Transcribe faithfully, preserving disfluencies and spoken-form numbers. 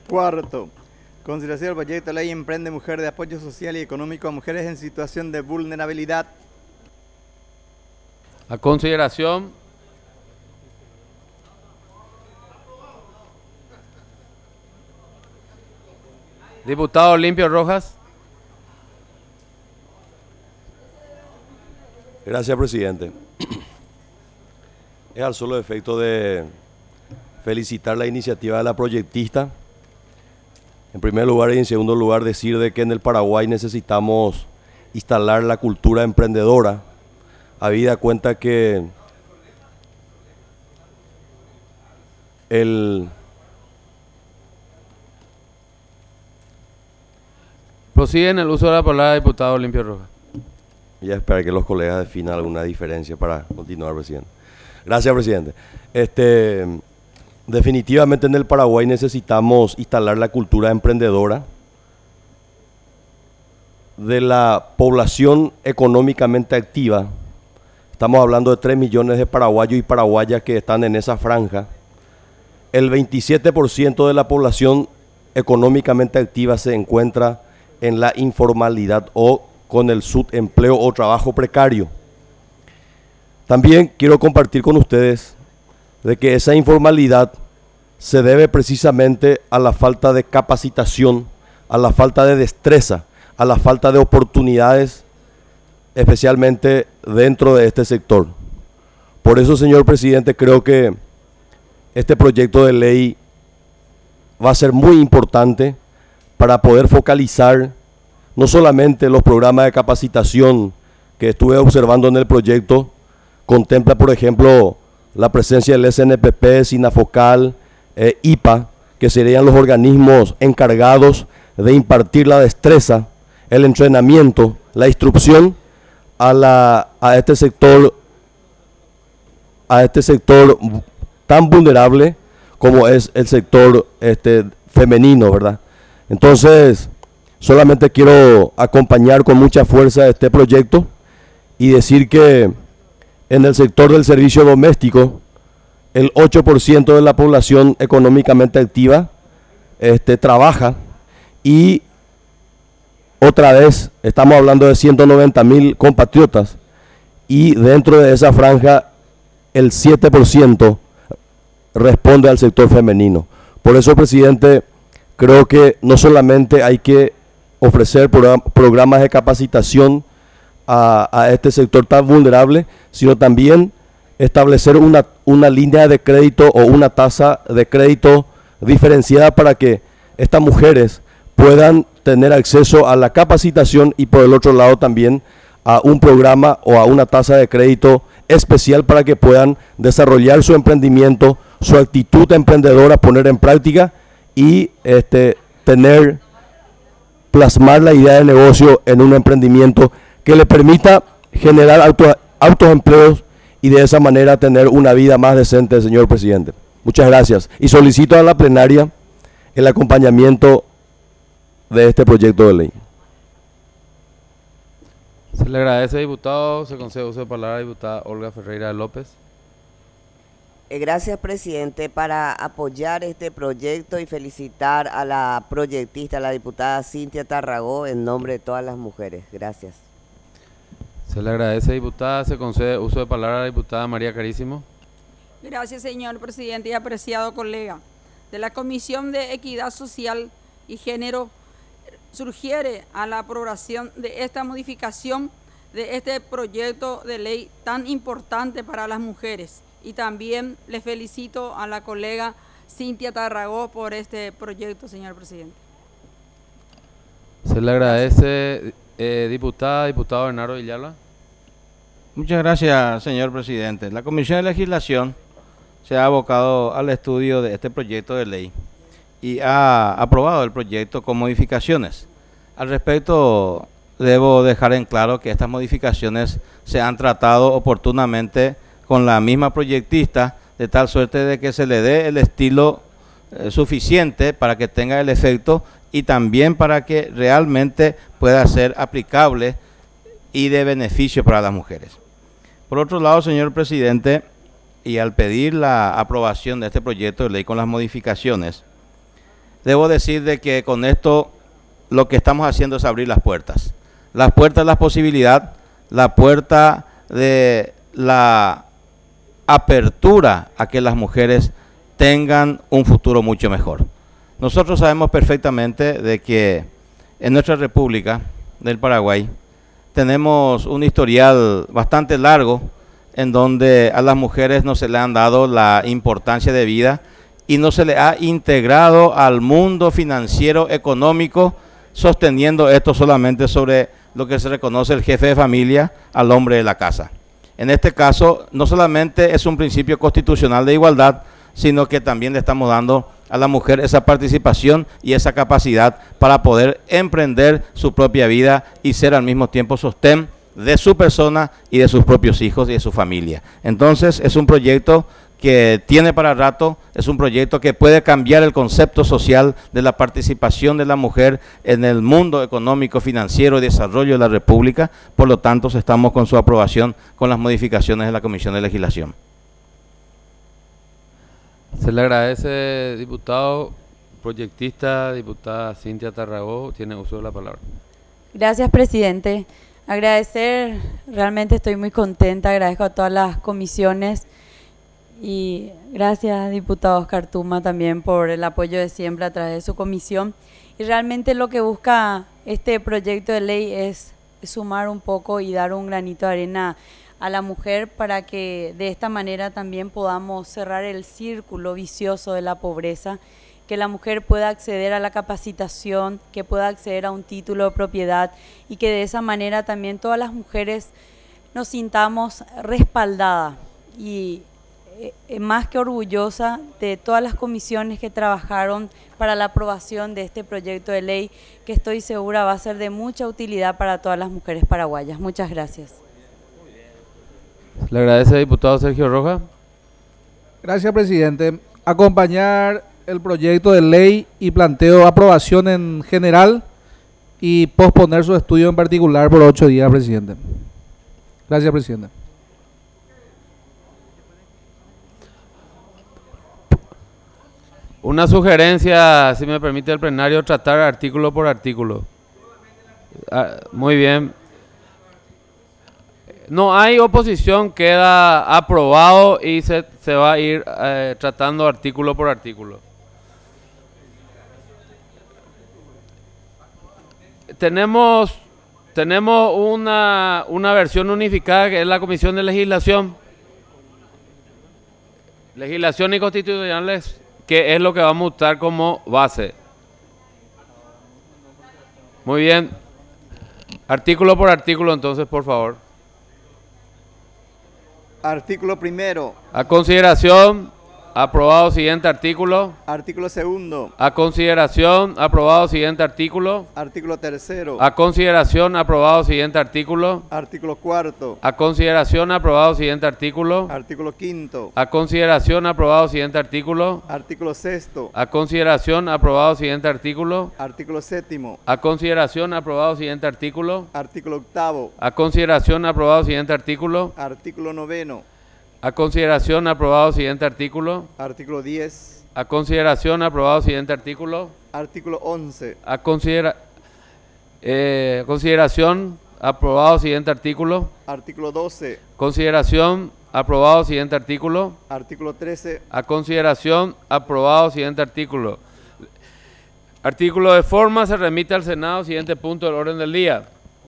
Cuarto, consideración del proyecto de ley Emprende Mujer de apoyo social y económico a mujeres en situación de vulnerabilidad. A consideración. Diputado Olimpio Rojas. Gracias, presidente. Es al solo efecto de felicitar la iniciativa de la proyectista. En primer lugar y en segundo lugar decir de que en el Paraguay necesitamos instalar la cultura emprendedora, habida cuenta que el... Prosigue en el uso de la palabra, diputado Olimpio Rojas. Ya espera que los colegas definan alguna diferencia para continuar, presidente. Gracias, presidente. Este, definitivamente en el Paraguay necesitamos instalar la cultura emprendedora de la población económicamente activa. Estamos hablando de tres millones de paraguayos y paraguayas que están en esa franja. El veintisiete por ciento de la población económicamente activa se encuentra en la informalidad o con el subempleo o trabajo precario. También quiero compartir con ustedes de que esa informalidad se debe precisamente a la falta de capacitación, a la falta de destreza, a la falta de oportunidades, especialmente dentro de este sector. Por eso, señor presidente, creo que este proyecto de ley va a ser muy importante para poder focalizar no solamente los programas de capacitación que estuve observando en el proyecto, contempla, por ejemplo, la presencia del S N P P, SINAFOCAL, eh, I P A, que serían los organismos encargados de impartir la destreza, el entrenamiento, la instrucción a, la, a este sector, a este sector tan vulnerable como es el sector este, femenino, ¿verdad? Entonces, solamente quiero acompañar con mucha fuerza este proyecto y decir que en el sector del servicio doméstico, el ocho por ciento de la población económicamente activa este, trabaja y otra vez estamos hablando de ciento noventa mil compatriotas y dentro de esa franja el siete por ciento responde al sector femenino. Por eso, presidente, creo que no solamente hay que ofrecer programas de capacitación a, a este sector tan vulnerable, sino también establecer una, una línea de crédito o una tasa de crédito diferenciada para que estas mujeres puedan tener acceso a la capacitación y por el otro lado también a un programa o a una tasa de crédito especial para que puedan desarrollar su emprendimiento, su actitud emprendedora, poner en práctica y este, tener, plasmar la idea de negocio en un emprendimiento que le permita generar auto, autoempleos y de esa manera tener una vida más decente, señor presidente. Muchas gracias. Y solicito a la plenaria el acompañamiento de este proyecto de ley. Se le agradece, diputado. Se concede uso de palabra a la diputada Olga Ferreira López. Gracias, presidente, para apoyar este proyecto y felicitar a la proyectista, la diputada Cintia Tarragó, en nombre de todas las mujeres. Gracias. Se le agradece, diputada. Se concede uso de palabra a la diputada María Carísimo. Gracias, señor presidente y apreciado colega. De la Comisión de Equidad Social y Género surgiere a la aprobación de esta modificación de este proyecto de ley tan importante para las mujeres. Y también le felicito a la colega Cintia Tarragó por este proyecto, señor presidente. Se le agradece, eh, diputada, diputado Bernardo Villalba. Muchas gracias, señor presidente. La Comisión de Legislación se ha abocado al estudio de este proyecto de ley y ha aprobado el proyecto con modificaciones. Al respecto, debo dejar en claro que estas modificaciones se han tratado oportunamente con la misma proyectista, de tal suerte de que se le dé el estilo eh, suficiente para que tenga el efecto y también para que realmente pueda ser aplicable y de beneficio para las mujeres. Por otro lado, señor presidente, y al pedir la aprobación de este proyecto de ley con las modificaciones, debo decir de que con esto lo que estamos haciendo es abrir las puertas. Las puertas de la posibilidad, la puerta de la apertura a que las mujeres tengan un futuro mucho mejor. Nosotros sabemos perfectamente de que en nuestra República del Paraguay tenemos un historial bastante largo en donde a las mujeres no se le han dado la importancia de vida y no se le ha integrado al mundo financiero económico, sosteniendo esto solamente sobre lo que se reconoce el jefe de familia al hombre de la casa. En este caso, no solamente es un principio constitucional de igualdad, sino que también le estamos dando a la mujer esa participación y esa capacidad para poder emprender su propia vida y ser al mismo tiempo sostén de su persona y de sus propios hijos y de su familia. Entonces, es un proyecto que tiene para rato, es un proyecto que puede cambiar el concepto social de la participación de la mujer en el mundo económico, financiero y desarrollo de la República. Por lo tanto, estamos con su aprobación con las modificaciones de la Comisión de Legislación. Se le agradece, diputado proyectista, diputada Cintia Tarragó, tiene uso de la palabra. Gracias, presidente. Agradecer, realmente estoy muy contenta, agradezco a todas las comisiones y gracias, diputado Oscar Tuma, también por el apoyo de siempre a través de su comisión. Y realmente lo que busca este proyecto de ley es sumar un poco y dar un granito de arena a la mujer para que de esta manera también podamos cerrar el círculo vicioso de la pobreza, que la mujer pueda acceder a la capacitación, que pueda acceder a un título de propiedad y que de esa manera también todas las mujeres nos sintamos respaldadas y eh, más que orgullosa de todas las comisiones que trabajaron para la aprobación de este proyecto de ley, que estoy segura va a ser de mucha utilidad para todas las mujeres paraguayas. Muchas gracias. Le agradece, diputado Sergio Rojas. Gracias, presidente. Acompañar el proyecto de ley y planteo aprobación en general y posponer su estudio en particular por ocho días, presidente. Gracias, presidente. Una sugerencia, si me permite el plenario, tratar artículo por artículo. Ah, muy bien. No hay oposición, queda aprobado y se, se va a ir eh, tratando artículo por artículo. Tenemos, tenemos una, una versión unificada que es la Comisión de Legislación. Legislación y Constitucionales, que es lo que vamos a usar como base. Muy bien. Artículo por artículo, entonces, por favor. Artículo primero. A consideración, aprobado siguiente artículo. Artículo segundo. A consideración, aprobado siguiente artículo. Artículo tercero. A consideración, aprobado siguiente artículo. Artículo cuarto. A consideración, aprobado siguiente artículo. Artículo quinto. A consideración, aprobado siguiente artículo. Artículo sexto. A consideración, aprobado siguiente artículo. Artículo séptimo. A consideración, aprobado siguiente artículo. Artículo octavo. A consideración, aprobado siguiente artículo. Artículo noveno. A consideración, aprobado siguiente artículo. Artículo diez. A consideración, aprobado siguiente artículo. Artículo once. A considera, eh, consideración, aprobado siguiente artículo. Artículo doce. Consideración, aprobado siguiente artículo. Artículo trece. A consideración, aprobado siguiente artículo. Artículo de forma, se remite al Senado, siguiente punto del orden del día.